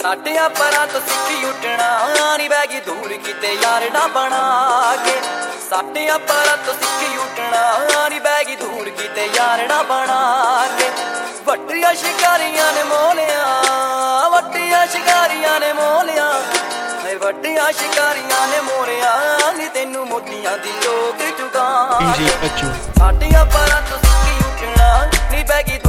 ਸਾਡਿਆਂ ਪਰਾਂ ਤੋਂ ਸਿੱਖੀ ਉੱਠਣਾ ਨੀ ਬਹਿ ਗਈ ਦੂਰ ਕਿਤੇ ਯਾਰ ਨਾ ਬਣਾ ਕੇ ਸਾਡਿਆਂ ਪਰਾਂ ਤੋਂ ਸਿੱਖੀ ਉੱਠਣਾ ਨੀ ਬਹਿ ਗਈ ਦੂਰ ਕਿਤੇ ਯਾਰ ਨਾ ਬਣਾ ਕੇ ਵੱਟੀਆਂ ਸ਼ਿਕਾਰੀਆਂ ਨੇ ਮੋਲਿਆ ਵੱਟੀਆਂ ਸ਼ਿਕਾਰੀਆਂ ਨੇ ਮੋਲਿਆ ਵੱਟੀਆਂ ਸ਼ਿਕਾਰੀਆਂ ਨੇ ਮੋਲਿਆ ਨੀ ਤੈਨੂੰ ਮੋਤੀਆਂ ਦੀ ਲੋਕ ਚੁਗਾ ਸਾਡਿਆਂ ਪਰਾਂ ਤੋਂ ਸਿੱਖੀ ਉੱਠਣਾ ਨੀ ਬਹਿ ਗਈ